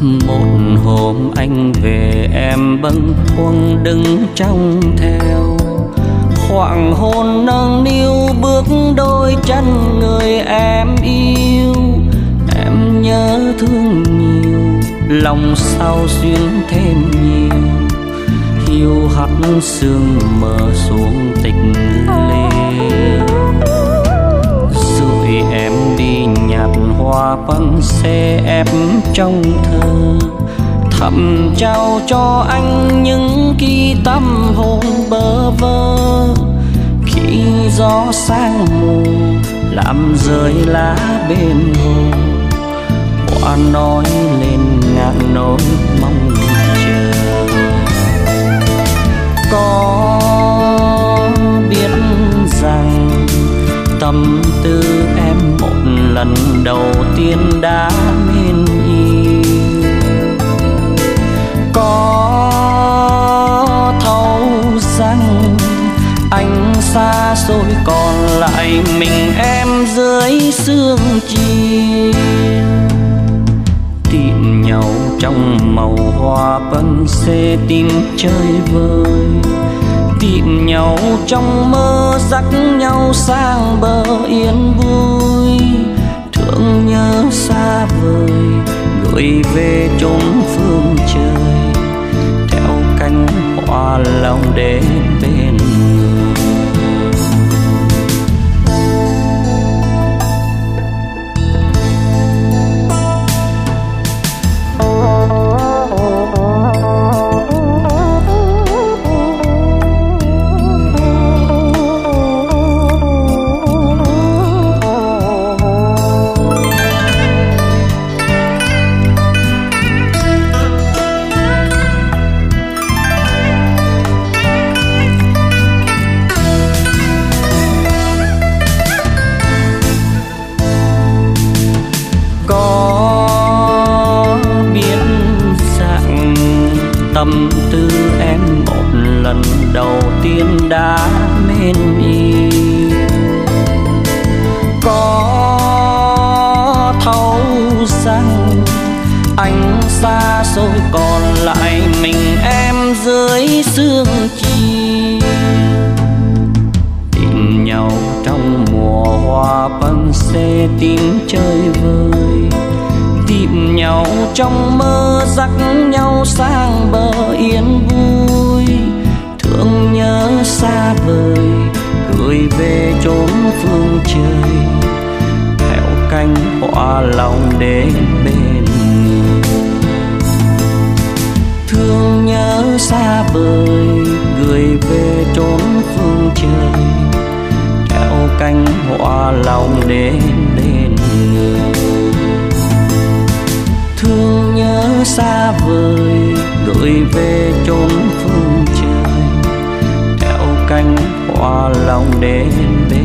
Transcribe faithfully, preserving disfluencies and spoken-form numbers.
Một hôm anh về em bâng khuâng đứng trong theo, hoàng hôn nâng niu bước đôi chân người em yêu. Em nhớ thương nhiều, lòng sao xuyên thêm nhiều, hiu hắt sương mờ xuống tịch lệ. Rồi em đi nhặt hoa băng xe ép trong thơ, thầm trao cho anh những ký tâm hồn bơ vơ. Khi gió sang mùa làm rơi lá bên hồ, hoa nói lên ngàn nỗi mong chờ. Có biết rằng tâm tư em một lần đầu tiên đã mến yêu, có thấu rằng anh xa xôi còn lại mình em dưới sương chiều. Tìm nhau trong màu hoa bâng xê tìm chơi vơi, tìm nhau trong mơ dắt nhau sang bờ yên vui. Thương nhớ xa vời gửi về chốn phương trời, theo cánh hoa lòng đến bên người. Tâm tư em một lần đầu tiên đã mến yêu, có thấu rằng anh xa xôi còn lại mình em dưới sương chiều. Tìm nhau trong mùa hoa bâng xê tìm chơi vơi, tìm nhau trong mơ dắt nhau sang bờ yên vui. Thương nhớ xa vời gửi về chốn phương trời, theo cánh hoa lòng đến bên người. Thương nhớ xa vời gửi về chốn phương trời, theo cánh hoa lòng đến bên người. Thương nhớ xa vời gửi về chốn phương trời, theo cánh hoa lòng đến bên